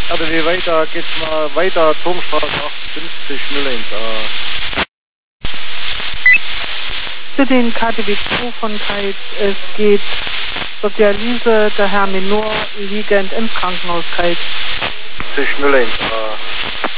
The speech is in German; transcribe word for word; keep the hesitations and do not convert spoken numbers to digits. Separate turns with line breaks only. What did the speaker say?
R B W weiter, geht's mal weiter, Turmstraße achtundfünfzig null eins A.
Für den K T W zwei von Kite, es geht zur Dialyse der Herr Minor liegend im Krankenhaus Kite.
fünfzig null eins A.